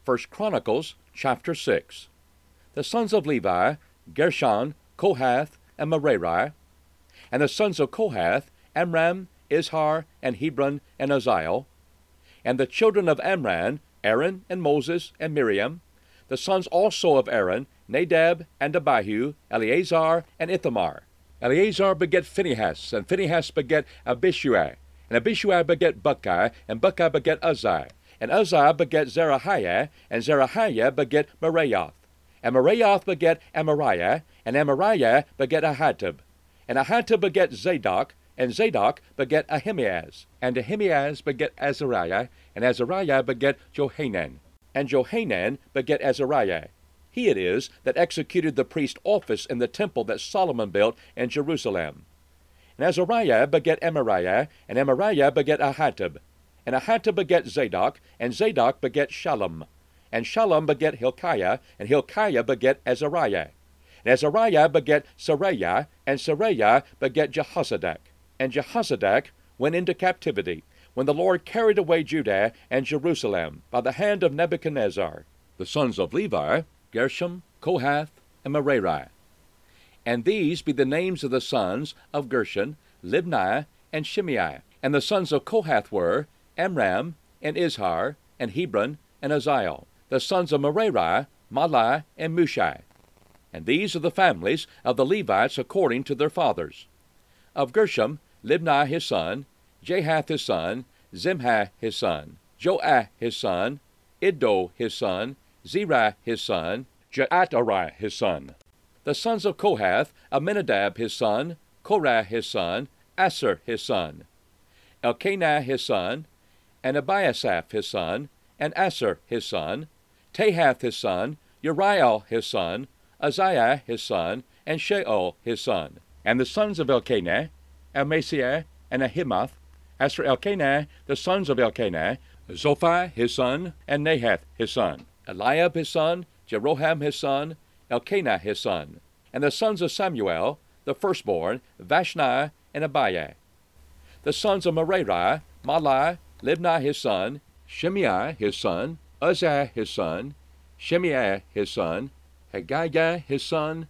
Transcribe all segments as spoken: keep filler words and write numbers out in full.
First Chronicles chapter six. The sons of Levi, Gershon, Kohath, and Merari. And the sons of Kohath, Amram, Izhar, and Hebron, and Uzziel. And the children of Amram, Aaron, and Moses, and Miriam. The sons also of Aaron, Nadab, and Abihu, Eleazar, and Ithamar. Eleazar beget Phinehas, and Phinehas beget Abishua, and Abishua beget Buckai, and Buckai beget Uzziah, and Uzziah beget Zerahiah, and Zerahiah beget Meraioth, and Meraioth beget Amariah, and Amariah beget Ahitub, and Ahitub beget Zadok, and Zadok beget Ahimaaz, and Ahimaaz beget Azariah, and Azariah beget Johanan, and Johanan beget Azariah. He it is that executed the priest office in the temple that Solomon built in Jerusalem. And Azariah beget Amariah, and Amariah beget Ahitub, and Ahitub beget Zadok, and Zadok beget Shallum, and Shallum beget Hilkiah, and Hilkiah beget Azariah, and Azariah beget Seraiah, and Seraiah beget Jehozadak, and Jehozadak went into captivity, when the Lord carried away Judah and Jerusalem by the hand of Nebuchadnezzar. The sons of Levi, Gershom, Kohath, and Merari. And these be the names of the sons of Gershon, Libni, and Shimei. And the sons of Kohath were Amram, and Izhar, and Hebron, and Uzziel. The sons of Merari, Mahli, and Mushi. And these are the families of the Levites according to their fathers. Of Gershom, Libni his son, Jahath his son, Zimhi his son, Joah his son, Iddo his son, Zerah his son, Jeatari his son. The sons of Kohath, Aminadab his son, Korah his son, Asher his son, Elkanah his son, and Abiasaph his son, and Asher his son, Tahath his son, Uriel his son, Uzziah his son, and Shaul his son. And the sons of Elkanah, Amasiah, and Ahimoth. As for Elkanah, the sons of Elkanah, Zophai his son, and Nahath his son, Eliab his son, Jeroham his son, Elkanah his son. And the sons of Samuel, the firstborn, Vashni, and Abiah. The sons of Merari, Mahli, Libni his son, Shimei his son, Uzziah his son, Shimei his son, Haggiah his son,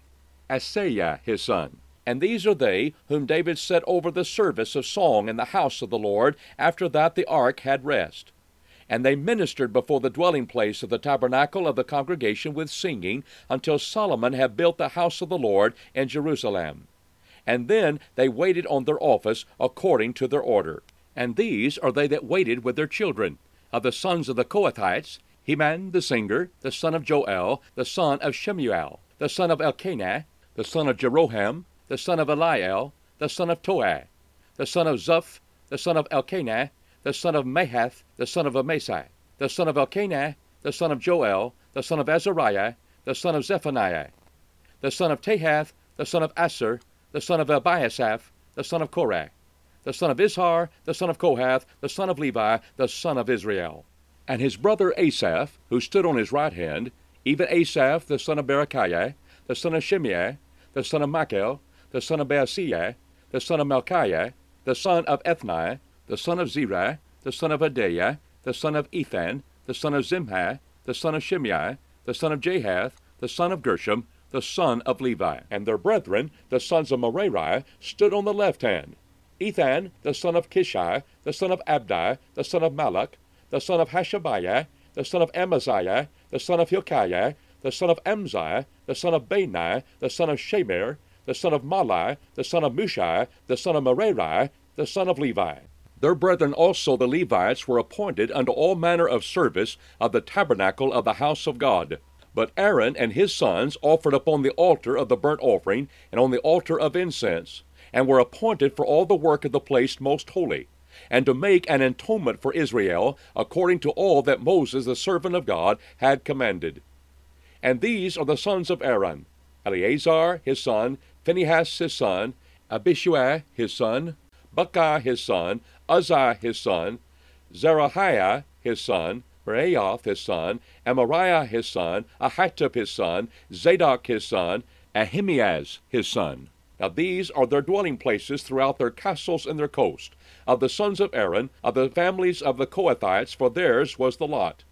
Asaiah his son. And these are they whom David set over the service of song in the house of the Lord, after that the ark had rest. And they ministered before the dwelling place of the tabernacle of the congregation with singing, until Solomon had built the house of the Lord in Jerusalem. And then they waited on their office according to their order. And these are they that waited with their children. Of the sons of the Kohathites, Heman the singer, the son of Joel, the son of Shemuel, the son of Elkanah, the son of Jeroham, the son of Eliel, the son of Toah, the son of Zuph, the son of Elkanah, the son of Mahath, the son of Amasai, the son of Elkanah, the son of Joel, the son of Azariah, the son of Zephaniah, the son of Tahath, the son of Asher, the son of Abiasaph, the son of Korah, the son of Izhar, the son of Kohath, the son of Levi, the son of Israel. And his brother Asaph, who stood on his right hand, even Asaph, the son of Berechiah, the son of Shimei, the son of Machel, the son of Baaseiah, the son of Malchiah, the son of Ethni, the son of Zerah, the son of Adaiah, the son of Ethan, the son of Zimhi, the son of Shimei, the son of Jahath, the son of Gershom, the son of Levi. And their brethren, the sons of Merari, stood on the left hand. Ethan, the son of Kishi, the son of Abdi, the son of Malach, the son of Hashabiah, the son of Amaziah, the son of Hilkiah, the son of Amziah, the son of Bani, the son of Shemer, the son of Mahli, the son of Mushi, the son of Merari, the son of Levi. Their brethren also the Levites were appointed unto all manner of service of the tabernacle of the house of God. But Aaron and his sons offered upon the altar of the burnt offering and on the altar of incense, and were appointed for all the work of the place most holy, and to make an atonement for Israel, according to all that Moses the servant of God had commanded. And these are the sons of Aaron, Eleazar his son, Phinehas his son, Abishua his son, Buckai his son, Uzziah his son, Zerahiah his son, Meraioth his son, Amariah his son, Ahitub his son, Zadok his son, Ahimaaz his son. Now these are their dwelling places throughout their castles and their coast, of the sons of Aaron, of the families of the Kohathites, for theirs was the lot.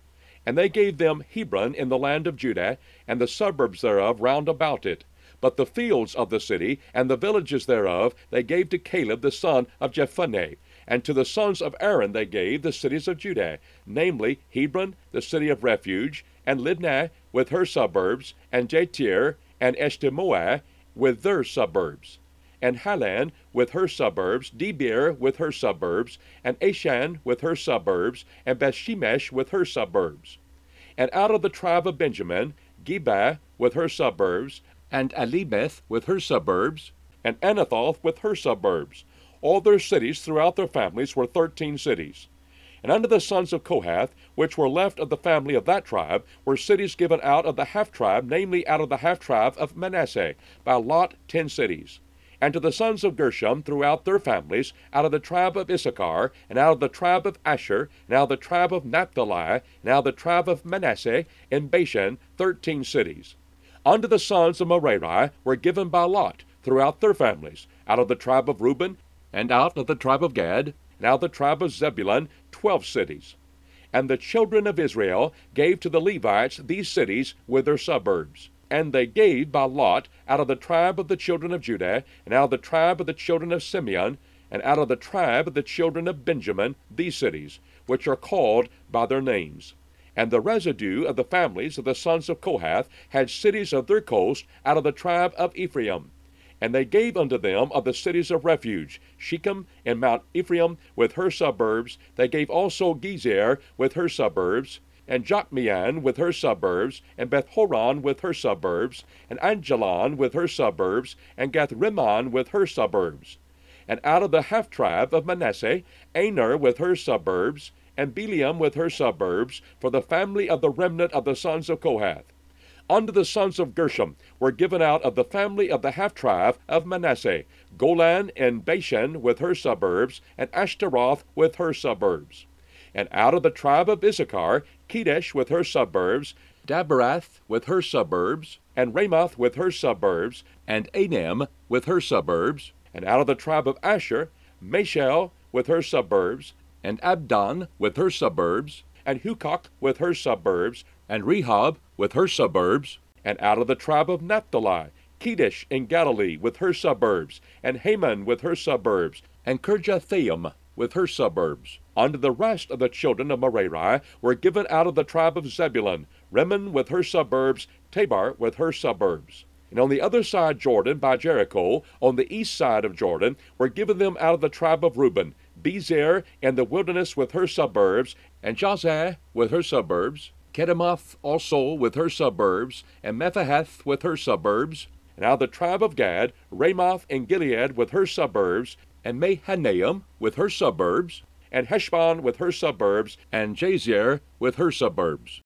And they gave them Hebron in the land of Judah, and the suburbs thereof round about it. But the fields of the city, and the villages thereof, they gave to Caleb the son of Jephunneh. And to the sons of Aaron they gave the cities of Judah, namely Hebron, the city of refuge, and Libnah with her suburbs, and Jatir, and Eshtemoa with their suburbs, and Halan with her suburbs, Debir with her suburbs, and Ashan with her suburbs, and Bethshemesh with her suburbs. And out of the tribe of Benjamin, Geba with her suburbs, and Alimeth with her suburbs, and Anathoth with her suburbs. All their cities throughout their families were thirteen cities. And unto the sons of Kohath, which were left of the family of that tribe, were cities given out of the half-tribe, namely out of the half-tribe of Manasseh, by lot ten cities. And to the sons of Gershom throughout their families, out of the tribe of Issachar, and out of the tribe of Asher, and out of the tribe of Naphtali, and out of the tribe of Manasseh, in Bashan, thirteen cities. Unto the sons of Merari were given by lot throughout their families, out of the tribe of Reuben, and out of the tribe of Gad, and out of the tribe of Zebulun, twelve cities. And the children of Israel gave to the Levites these cities with their suburbs. And they gave by lot out of the tribe of the children of Judah, and out of the tribe of the children of Simeon, and out of the tribe of the children of Benjamin, these cities, which are called by their names. And the residue of the families of the sons of Kohath had cities of their coast out of the tribe of Ephraim. And they gave unto them of the cities of refuge, Shechem and Mount Ephraim with her suburbs. They gave also Gezer with her suburbs, and Jokmeam with her suburbs, and Bethhoron with her suburbs, and Angelon with her suburbs, and Gathrimmon with her suburbs. And out of the half-tribe of Manasseh, Aner with her suburbs, and Beliam with her suburbs, for the family of the remnant of the sons of Kohath. Unto the sons of Gershom were given out of the family of the half-tribe of Manasseh, Golan and Bashan with her suburbs, and Ashtaroth with her suburbs. And out of the tribe of Issachar, Kedesh with her suburbs, Daberath with her suburbs, and Ramoth with her suburbs, and Anam with her suburbs. And out of the tribe of Asher, Mashal with her suburbs, and Abdon with her suburbs, and Hukok with her suburbs, and Rehob with her suburbs. And out of the tribe of Naphtali, Kedesh in Galilee with her suburbs, and Haman with her suburbs, and Kirjathaim with her suburbs. Unto the rest of the children of Merari were given out of the tribe of Zebulun, Rimmon with her suburbs, Tabor with her suburbs. And on the other side Jordan, by Jericho, on the east side of Jordan, were given them out of the tribe of Reuben, Bezer and the wilderness with her suburbs, and Jazah with her suburbs, Kedemoth also with her suburbs, and Mephahath with her suburbs. And out of the tribe of Gad, Ramoth and Gilead with her suburbs, and Mahanaim with her suburbs, and Heshbon with her suburbs, and Jazer with her suburbs.